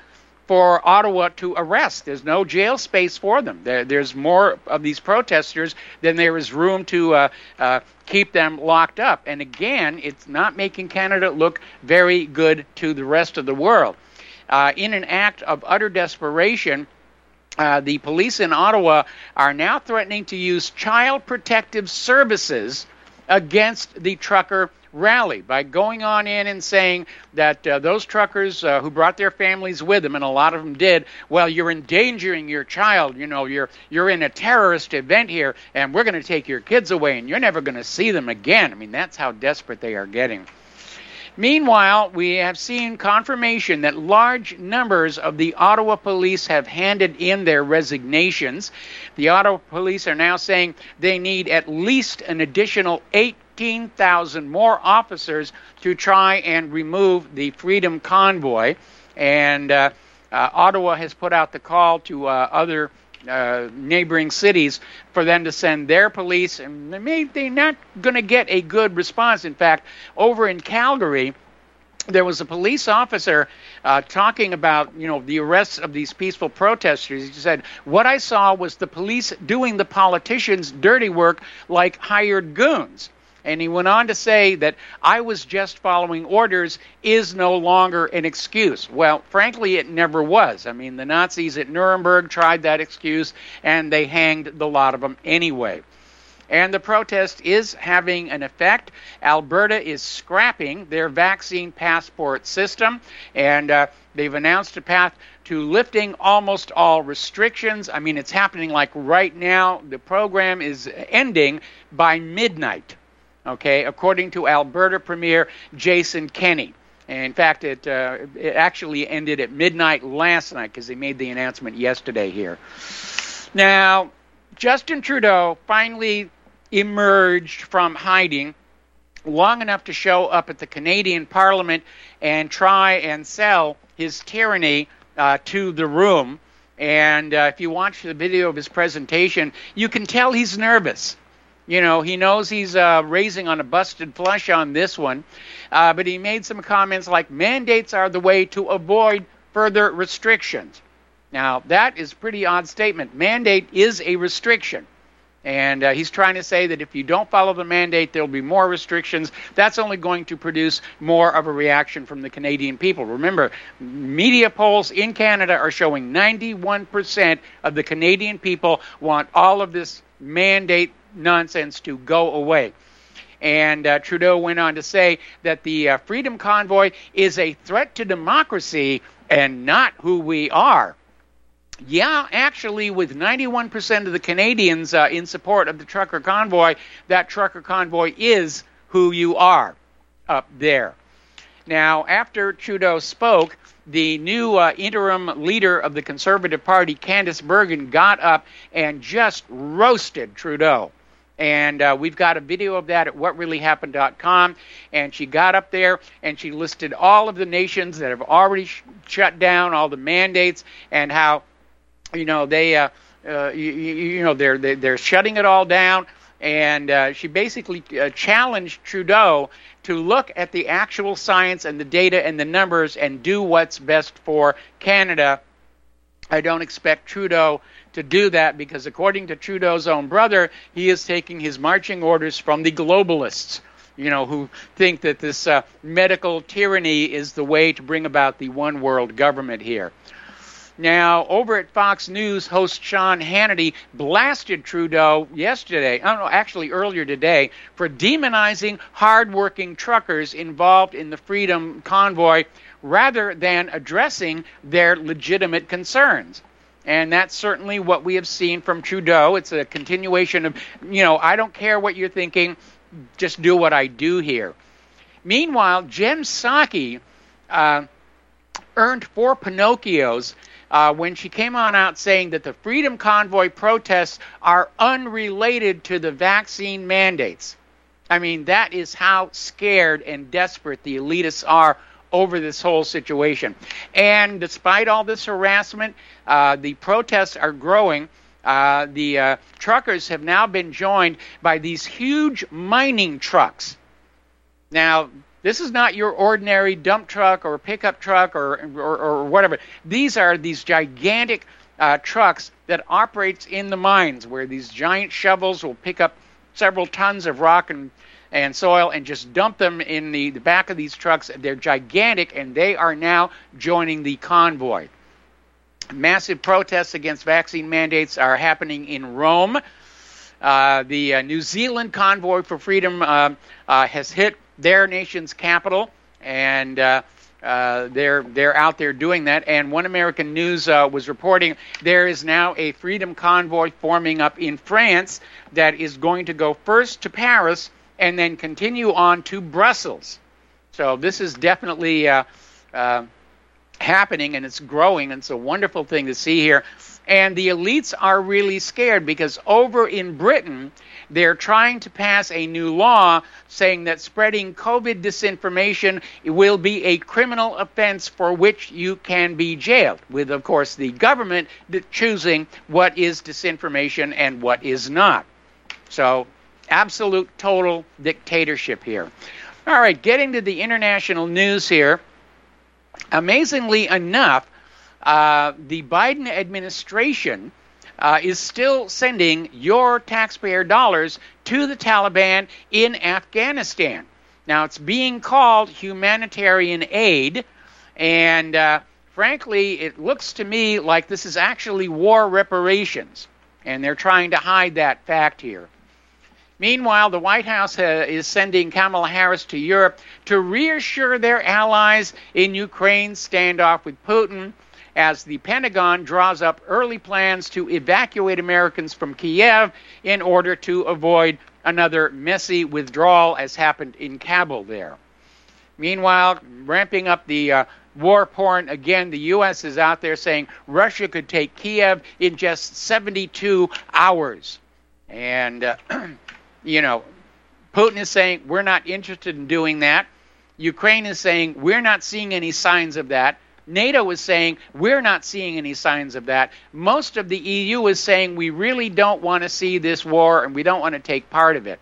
for Ottawa to arrest. There's no jail space for them. There, there's more of these protesters than there is room to uh, uh, keep them locked up. And again, it's not making Canada look very good to the rest of the world. Uh, in an act of utter desperation, uh, the police in Ottawa are now threatening to use child protective services against the trucker rally by going on in and saying that uh, those truckers uh, who brought their families with them, and a lot of them did, well, you're endangering your child, you know, you're you're in a terrorist event here, and we're going to take your kids away, and you're never going to see them again. I mean, that's how desperate they are getting. Meanwhile, we have seen confirmation that large numbers of the Ottawa police have handed in their resignations. The Ottawa police are now saying they need at least an additional eighteen thousand more officers to try and remove the Freedom Convoy. And uh, uh, Ottawa has put out the call to uh, other uh, neighboring cities for them to send their police, and they they're not going to get a good response. In fact, over in Calgary, there was a police officer uh, talking about, you know, the arrests of these peaceful protesters. He said, what I saw was the police doing the politicians' dirty work like hired goons. And he went on to say that I was just following orders is no longer an excuse. Well, frankly, it never was. I mean, the Nazis at Nuremberg tried that excuse, and they hanged the lot of them anyway. And the protest is having an effect. Alberta is scrapping their vaccine passport system, and uh, they've announced a path to lifting almost all restrictions. I mean, it's happening like right now. The program is ending by midnight, okay, according to Alberta Premier Jason Kenney. And in fact, it, uh, it actually ended at midnight last night because they made the announcement yesterday here. Now, Justin Trudeau finally emerged from hiding long enough to show up at the Canadian Parliament and try and sell his tyranny uh, to the room. And uh, if you watch the video of his presentation, you can tell he's nervous. You know, he knows he's uh, raising on a busted flush on this one, uh, but he made some comments like, mandates are the way to avoid further restrictions. Now, that is a pretty odd statement. Mandate is a restriction. And uh, he's trying to say that if you don't follow the mandate, there will be more restrictions. That's only going to produce more of a reaction from the Canadian people. Remember, media polls in Canada are showing ninety-one percent of the Canadian people want all of this mandate nonsense to go away. And uh, Trudeau went on to say that the uh, Freedom Convoy is a threat to democracy and not who we are. Yeah, actually, with ninety-one percent of the Canadians uh, in support of the trucker convoy, that trucker convoy is who you are up there. Now, after Trudeau spoke, the new uh, interim leader of the Conservative Party, Candice Bergen, got up and just roasted Trudeau. And uh, we've got a video of that at what really happened dot com. And she got up there and she listed all of the nations that have already sh- shut down all the mandates and how, you know, they, uh, uh, you, you know, they're they're shutting it all down. And uh, she basically uh, challenged Trudeau to look at the actual science and the data and the numbers and do what's best for Canada. I don't expect Trudeau to do that because, according to Trudeau's own brother, he is taking his marching orders from the globalists, you know, who think that this uh, medical tyranny is the way to bring about the one world government here. Now, over at Fox News, host Sean Hannity blasted Trudeau yesterday, oh no, actually earlier today, for demonizing hardworking truckers involved in the Freedom Convoy rather than addressing their legitimate concerns. And that's certainly what we have seen from Trudeau. It's a continuation of, you know, I don't care what you're thinking, just do what I do here. Meanwhile, Jen Psaki uh, earned four Pinocchios Uh, when she came on out saying that the Freedom Convoy protests are unrelated to the vaccine mandates. I mean, that is how scared and desperate the elitists are over this whole situation. And despite all this harassment, uh, the protests are growing. Uh, the uh, truckers have now been joined by these huge mining trucks. Now, This is not your ordinary dump truck or pickup truck or or, or whatever. These are these gigantic uh, trucks that operates in the mines, where these giant shovels will pick up several tons of rock and, and soil and just dump them in the, the back of these trucks. They're gigantic, and they are now joining the convoy. Massive protests against vaccine mandates are happening in Rome. Uh, the uh, New Zealand Convoy for Freedom uh, uh, has hit their nation's capital, and uh, uh, they're they're out there doing that. And One American News uh, was reporting there is now a Freedom Convoy forming up in France that is going to go first to Paris and then continue on to Brussels. So this is definitely uh, uh, happening, and it's growing, and it's a wonderful thing to see here. And the elites are really scared because over in Britain, they're trying to pass a new law saying that spreading COVID disinformation will be a criminal offense for which you can be jailed, with, of course, the government choosing what is disinformation and what is not. So, absolute total dictatorship here. All right, getting to the international news here. Amazingly enough, uh, the Biden administration Uh, is still sending your taxpayer dollars to the Taliban in Afghanistan. Now, it's being called humanitarian aid, and uh, frankly, it looks to me like this is actually war reparations, and they're trying to hide that fact here. Meanwhile, the White House uh, is sending Kamala Harris to Europe to reassure their allies in Ukraine's standoff with Putin, as the Pentagon draws up early plans to evacuate Americans from Kiev in order to avoid another messy withdrawal as happened in Kabul there. Meanwhile, ramping up the uh, war porn, again, the U S is out there saying Russia could take Kiev in just seventy-two hours. And, uh, you know, Putin is saying we're not interested in doing that. Ukraine is saying we're not seeing any signs of that. NATO is saying we're not seeing any signs of that. Most of the E U is saying we really don't want to see this war and we don't want to take part of it.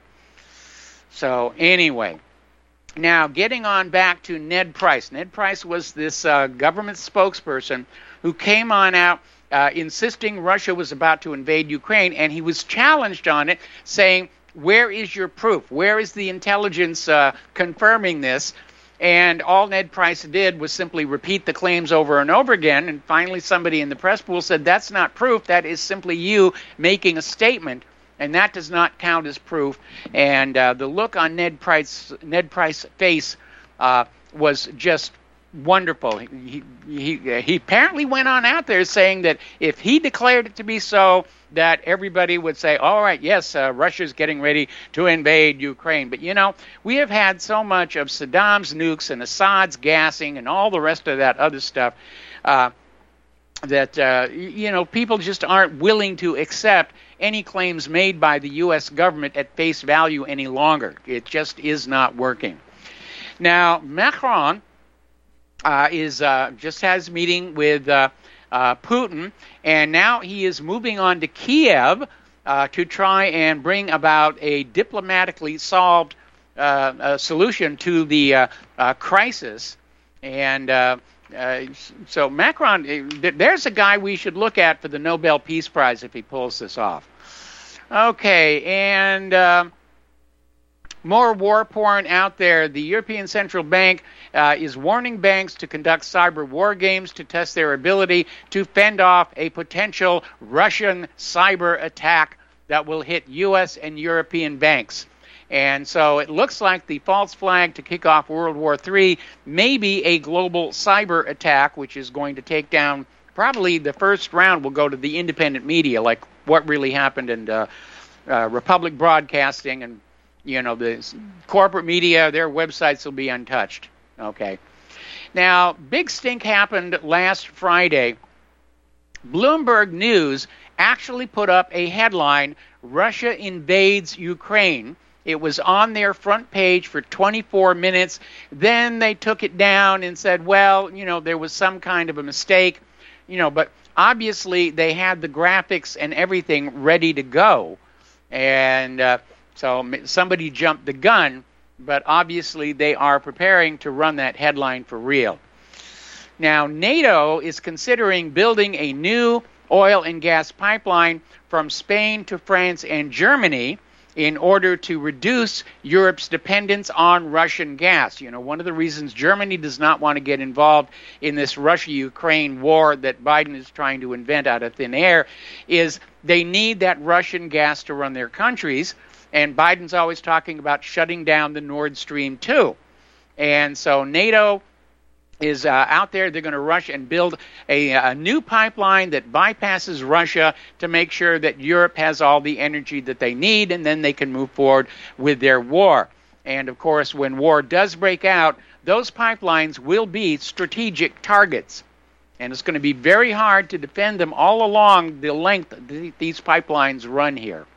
So anyway, now getting on back to Ned Price. Ned Price was this uh, government spokesperson who came on out uh, insisting Russia was about to invade Ukraine, and he was challenged on it, saying, where is your proof? Where is the intelligence uh, confirming this? And all Ned Price did was simply repeat the claims over and over again. And finally, somebody in the press pool said, that's not proof. That is simply you making a statement. And that does not count as proof. And uh, the look on Ned Price, Ned Price's face uh, was just wonderful. He, he, he apparently went on out there saying that if he declared it to be so, that everybody would say, all right, yes, uh, Russia's getting ready to invade Ukraine. But, you know, we have had so much of Saddam's nukes and Assad's gassing and all the rest of that other stuff uh, that, uh, you know, people just aren't willing to accept any claims made by the U S government at face value any longer. It just is not working. Now, Macron uh, is uh, just has a meeting with Uh, Uh, Putin, and now he is moving on to Kiev uh, to try and bring about a diplomatically solved uh, uh, solution to the uh, uh, crisis. And uh, uh, so Macron, there's a guy we should look at for the Nobel Peace Prize if he pulls this off. Okay, and uh, more war porn out there. The European Central Bank uh, is warning banks to conduct cyber war games to test their ability to fend off a potential Russian cyber attack that will hit U S and European banks. And so it looks like the false flag to kick off World War Three may be a global cyber attack, which is going to take down, probably the first round will go to the independent media, like what really happened in uh, uh, Republic Broadcasting, and you know, the corporate media, their websites will be untouched. Okay. Now, big stink happened last Friday. Bloomberg News actually put up a headline, Russia invades Ukraine. It was on their front page for twenty-four minutes. Then they took it down and said, well, you know, there was some kind of a mistake. You know, but obviously they had the graphics and everything ready to go. And uh, so somebody jumped the gun, but obviously they are preparing to run that headline for real. Now, NATO is considering building a new oil and gas pipeline from Spain to France and Germany in order to reduce Europe's dependence on Russian gas. You know, one of the reasons Germany does not want to get involved in this Russia-Ukraine war that Biden is trying to invent out of thin air is they need that Russian gas to run their countries, and Biden's always talking about shutting down the Nord Stream two. And so NATO is uh, out there. They're going to rush and build a, a new pipeline that bypasses Russia to make sure that Europe has all the energy that they need, and then they can move forward with their war. And, of course, when war does break out, those pipelines will be strategic targets. And it's going to be very hard to defend them all along the length that these pipelines run here.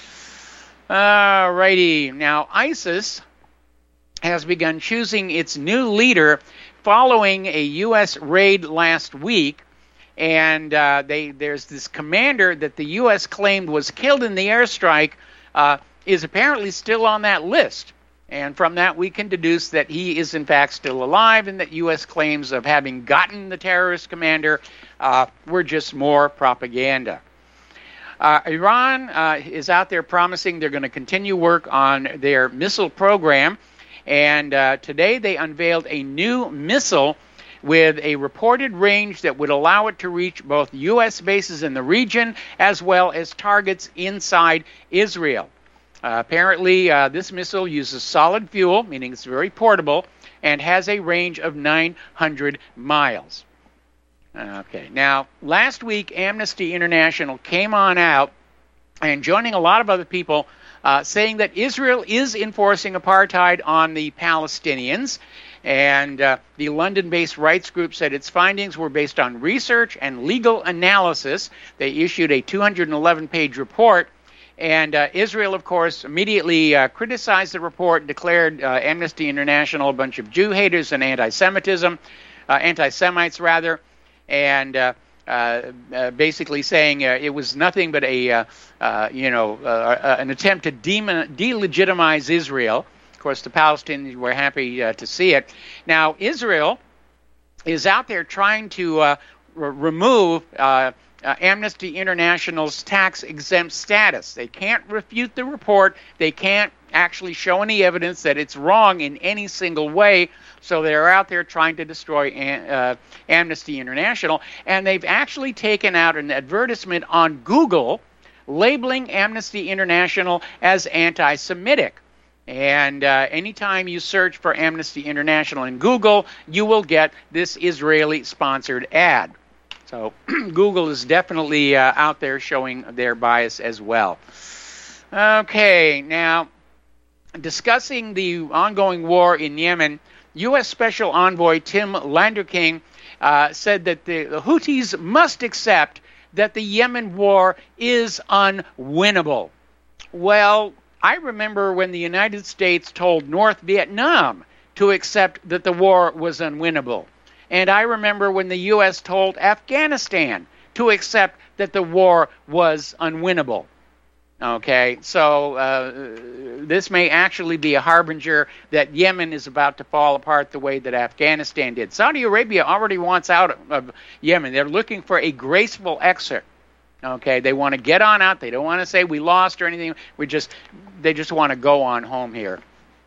All righty. Now, ISIS has begun choosing its new leader following a U S raid last week, and uh, they, there's this commander that the U S claimed was killed in the airstrike uh, is apparently still on that list. And from that, we can deduce that he is, in fact, still alive, and that U S claims of having gotten the terrorist commander uh, were just more propaganda. Uh, Iran uh, is out there promising they're going to continue work on their missile program. And uh, today they unveiled a new missile with a reported range that would allow it to reach both U S bases in the region as well as targets inside Israel. Uh, apparently, uh, this missile uses solid fuel, meaning it's very portable, and has a range of nine hundred miles. Okay. Now, last week, Amnesty International came on out and joining a lot of other people Uh, saying that Israel is enforcing apartheid on the Palestinians. And uh, the London-based rights group said its findings were based on research and legal analysis. They issued a two hundred eleven page report. And uh, Israel, of course, immediately uh, criticized the report, declared uh, Amnesty International a bunch of Jew-haters and anti-Semitism, uh, anti-Semites, rather. And uh, Uh, uh, basically saying uh, it was nothing but a, uh, uh, you know, uh, uh, an attempt to de- delegitimize Israel. Of course, the Palestinians were happy uh, to see it. Now, Israel is out there trying to uh, r- remove uh, uh, Amnesty International's tax-exempt status. They can't refute the report. They can't actually show any evidence that it's wrong in any single way. So they're out there trying to destroy uh, Amnesty International. And they've actually taken out an advertisement on Google labeling Amnesty International as anti-Semitic. And uh, anytime you search for Amnesty International in Google, you will get this Israeli-sponsored ad. So Google is definitely uh, out there showing their bias as well. Okay, now, discussing the ongoing war in Yemen, U S Special Envoy Tim Landerking uh, said that the, the Houthis must accept that the Yemen war is unwinnable. Well, I remember when the United States told North Vietnam to accept that the war was unwinnable. And I remember when the U S told Afghanistan to accept that the war was unwinnable. Okay, so uh, this may actually be a harbinger that Yemen is about to fall apart the way that Afghanistan did. Saudi Arabia already wants out of Yemen. They're looking for a graceful exit. Okay, they want to get on out. They don't want to say we lost or anything. We just, they just want to go on home here.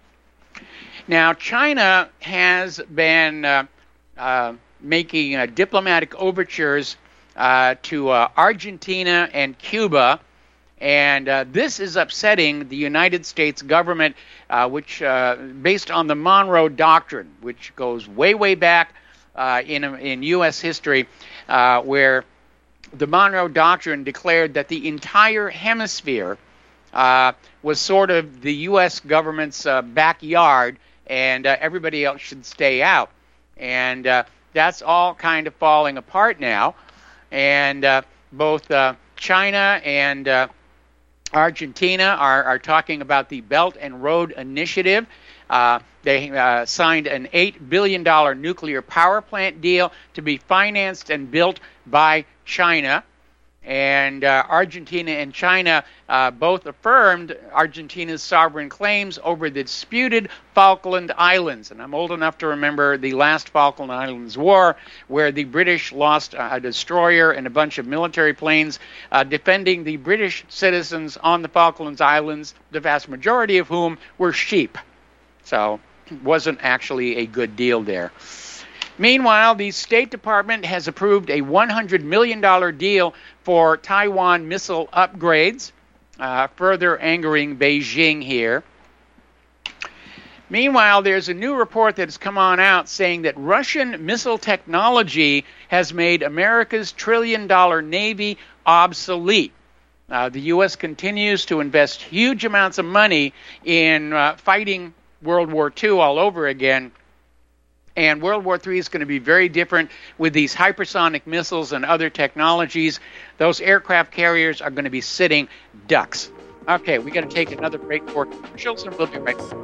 Now, China has been uh, uh, making uh, diplomatic overtures uh, to uh, Argentina and Cuba. And uh, this is upsetting the United States government, uh, which, uh, based on the Monroe Doctrine, which goes way, way back uh, in in U S history, uh, where the Monroe Doctrine declared that the entire hemisphere uh, was sort of the U S government's uh, backyard, and uh, everybody else should stay out. And uh, that's all kind of falling apart now. And uh, both uh, China and uh, Argentina are, are talking about the Belt and Road Initiative. Uh, they uh, signed an eight billion dollars nuclear power plant deal to be financed and built by China. And uh, Argentina and China uh, both affirmed Argentina's sovereign claims over the disputed Falkland Islands. And I'm old enough to remember the last Falkland Islands War, where the British lost a destroyer and a bunch of military planes uh, defending the British citizens on the Falklands Islands, the vast majority of whom were sheep. So it wasn't actually a good deal there. Meanwhile, the State Department has approved a one hundred million dollars deal for Taiwan missile upgrades, uh, further angering Beijing here. Meanwhile, there's a new report that has come on out saying that Russian missile technology has made America's trillion-dollar Navy obsolete. Uh, the U S continues to invest huge amounts of money in uh, fighting World War Two all over again. And World War Three is going to be very different with these hypersonic missiles and other technologies. Those aircraft carriers are going to be sitting ducks. Okay, we got to take another break for commercials, and we'll be right back.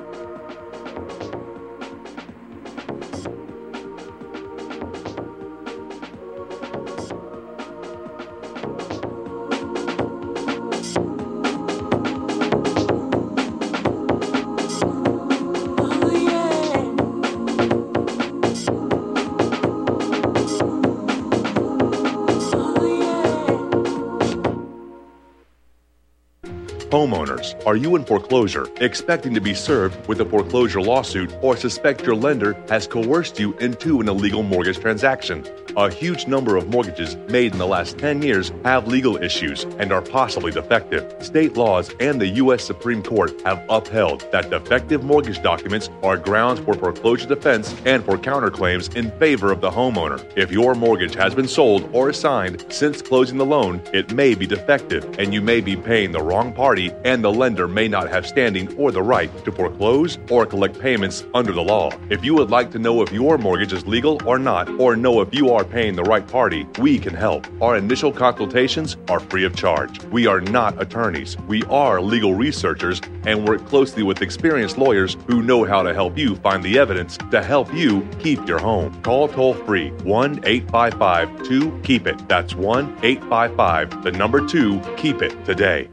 Homeowners, are you in foreclosure, expecting to be served with a foreclosure lawsuit, or suspect your lender has coerced you into an illegal mortgage transaction? A huge number of mortgages made in the last ten years have legal issues and are possibly defective. State laws and the U S Supreme Court have upheld that defective mortgage documents are grounds for foreclosure defense and for counterclaims in favor of the homeowner. If your mortgage has been sold or assigned since closing the loan, it may be defective and you may be paying the wrong party, and the lender may not have standing or the right to foreclose or collect payments under the law. If you would like to know if your mortgage is legal or not, or know if you are paying the right party, we can help. Our initial consultations are free of charge. We are not attorneys. We are legal researchers and work closely with experienced lawyers who know how to help you find the evidence to help you keep your home. Call toll-free one eight five five two keep it. That's one eight five five, the number two, keep it today.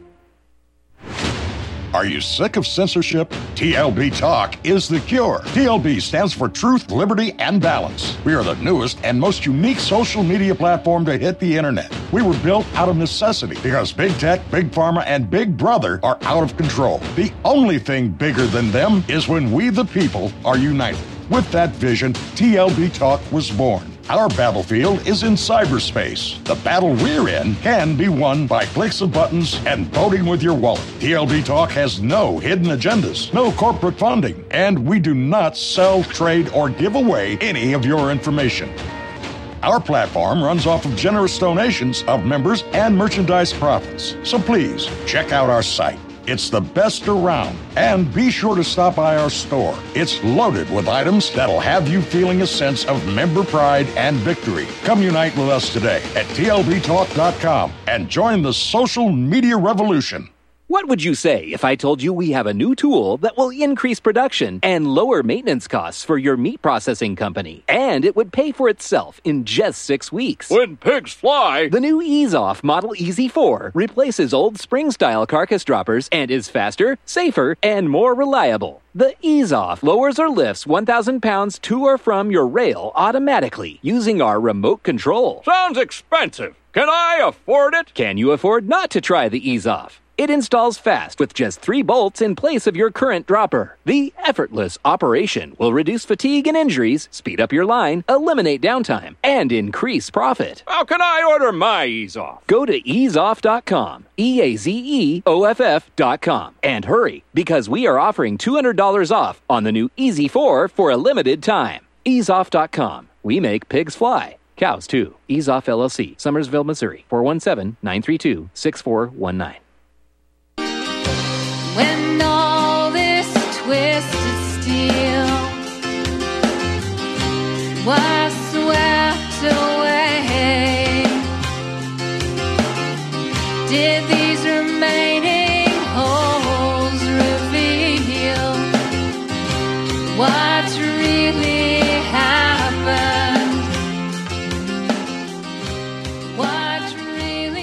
Are you sick of censorship? T L B Talk is the cure. T L B stands for Truth, Liberty, and Balance. We are the newest and most unique social media platform to hit the internet. We were built out of necessity because Big Tech, Big Pharma, and Big Brother are out of control. The only thing bigger than them is when we the people are united. With that vision, T L B Talk was born. Our battlefield is in cyberspace. The battle we're in can be won by clicks of buttons and voting with your wallet. T L B Talk has no hidden agendas, no corporate funding, and we do not sell, trade, or give away any of your information. Our platform runs off of generous donations of members and merchandise profits. So please, check out our site. It's the best around. And be sure to stop by our store. It's loaded with items that'll have you feeling a sense of member pride and victory. Come unite with us today at T L B talk dot com and join the social media revolution. What would you say if I told you we have a new tool that will increase production and lower maintenance costs for your meat processing company? And it would pay for itself in just six weeks. When pigs fly! The new EaseOff Model E Z four replaces old spring-style carcass droppers and is faster, safer, and more reliable. The EaseOff lowers or lifts one thousand pounds to or from your rail automatically using our remote control. Sounds expensive. Can I afford it? Can you afford not to try the EaseOff? It installs fast with just three bolts in place of your current dropper. The effortless operation will reduce fatigue and injuries, speed up your line, eliminate downtime, and increase profit. How can I order my EaseOff? Go to ease off dot com, E A Z E O F F dot com, and hurry, because we are offering two hundred dollars off on the new E Z four for a limited time. ease off dot com. We make pigs fly. Cows, too. EaseOff L L C, Summersville, Missouri, four one seven, nine three two, six four one nine. When all this twisted steel was swept away, did these remaining holes reveal what really happened? What really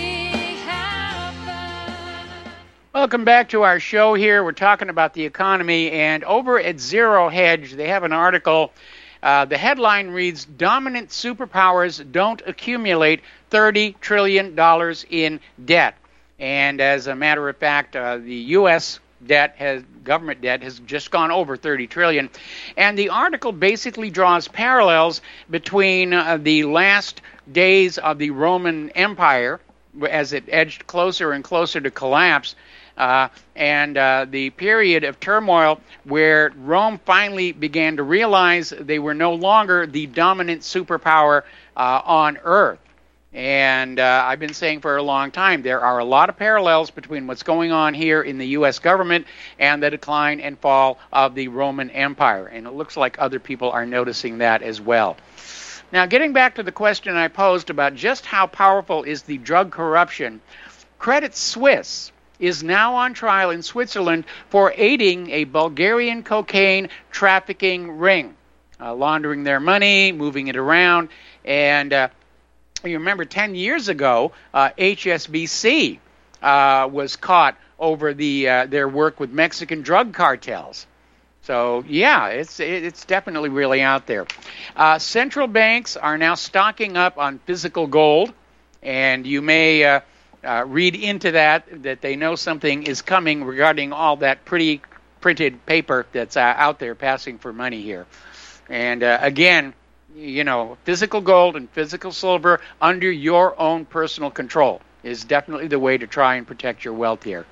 Welcome back to our show here. We're talking about the economy, and over at Zero Hedge, they have an article. Uh, the headline reads, Dominant Superpowers Don't Accumulate thirty trillion dollars in Debt. And as a matter of fact, uh, the U S debt has government debt has just gone over thirty trillion dollars. And the article basically draws parallels between uh, the last days of the Roman Empire as it edged closer and closer to collapse, uh, and uh, the period of turmoil where Rome finally began to realize they were no longer the dominant superpower uh, on Earth. And uh, I've been saying for a long time, there are a lot of parallels between what's going on here in the U S government and the decline and fall of the Roman Empire. And it looks like other people are noticing that as well. Now, getting back to the question I posed about just how powerful is the drug corruption, Credit Suisse is now on trial in Switzerland for aiding a Bulgarian cocaine trafficking ring, uh, laundering their money, moving it around, and uh, you remember ten years ago, uh, H S B C uh, was caught over the uh, their work with Mexican drug cartels. So, yeah, it's it's definitely really out there. Uh, central banks are now stocking up on physical gold, and you may uh, uh, read into that that they know something is coming regarding all that pretty printed paper that's uh, out there passing for money here. And, uh, again, you know, physical gold and physical silver under your own personal control is definitely the way to try and protect your wealth here.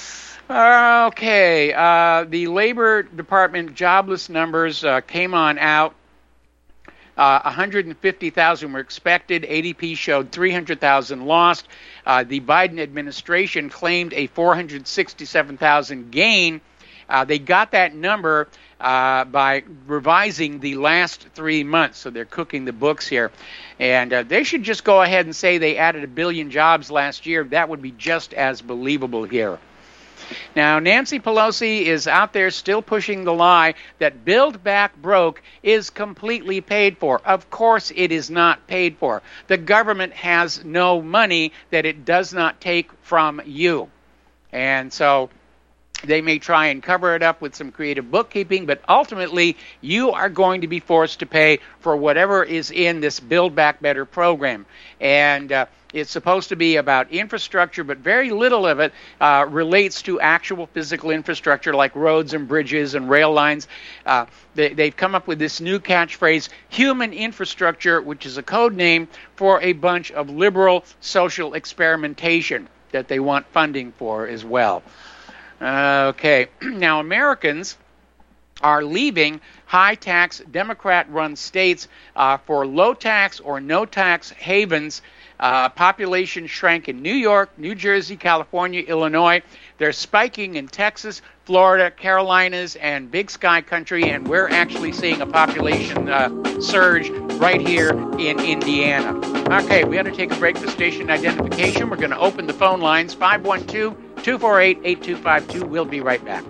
Okay, uh, the Labor Department jobless numbers uh, came on out. Uh, one hundred fifty thousand were expected. A D P showed three hundred thousand lost. Uh, the Biden administration claimed a four hundred sixty-seven thousand gain. Uh, they got that number uh, by revising the last three months, so they're cooking the books here. And uh, they should just go ahead and say they added a billion jobs last year. That would be just as believable here. Now, Nancy Pelosi is out there still pushing the lie that Build Back Broke is completely paid for. Of course it is not paid for. The government has no money that it does not take from you. And so they may try and cover it up with some creative bookkeeping, but ultimately you are going to be forced to pay for whatever is in this Build Back Better program. And uh, it's supposed to be about infrastructure, but very little of it uh, relates to actual physical infrastructure like roads and bridges and rail lines. Uh, they, they've come up with this new catchphrase, human infrastructure, which is a code name for a bunch of liberal social experimentation that they want funding for as well. Uh, okay, now Americans are leaving high-tax Democrat-run states uh, for low-tax or no-tax havens. Uh, population shrank in New York, New Jersey, California, Illinois. They're spiking in Texas, Florida, Carolinas, and Big Sky Country, and we're actually seeing a population uh, surge right here in Indiana. Okay, we had to take a break for station identification. We're going to open the phone lines, five one two, two four eight, eight two five two. We'll be right back.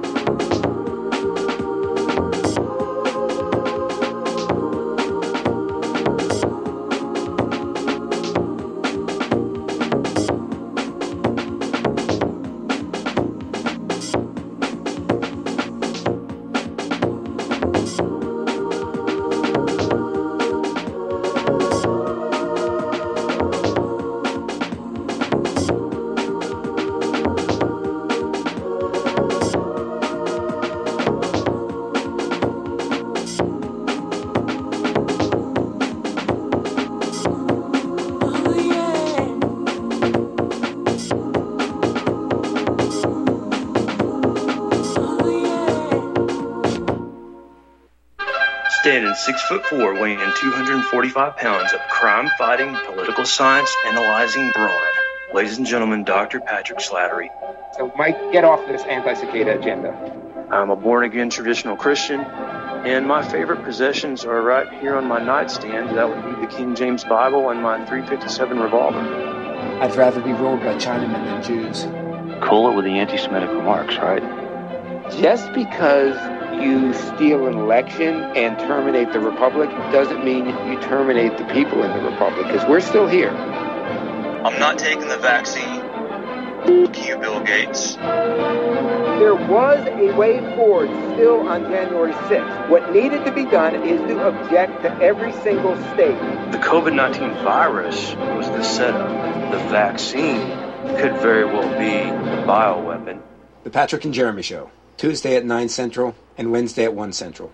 Standing six foot four, weighing two hundred forty-five pounds of crime-fighting, political science analyzing brawn. Ladies and gentlemen, Doctor Patrick Slattery. So, Mike, get off this anti-cicada agenda. I'm a born-again traditional Christian, and my favorite possessions are right here on my nightstand. That would be the King James Bible and my three fifty-seven revolver. I'd rather be ruled by Chinamen than Jews. Cool it with the anti-Semitic remarks, right? Just because you steal an election and terminate the Republic doesn't mean you terminate the people in the Republic, because we're still here. I'm not taking the vaccine. Cue Bill Gates. There was a way forward still on January sixth. What needed to be done is to object to every single state. The COVID nineteen virus was the setup. The vaccine could very well be the bioweapon. The Patrick and Jeremy Show, Tuesday at nine Central and Wednesday at one Central.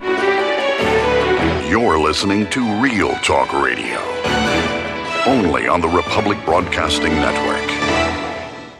You're listening to Real Talk Radio, only on the Republic Broadcasting Network.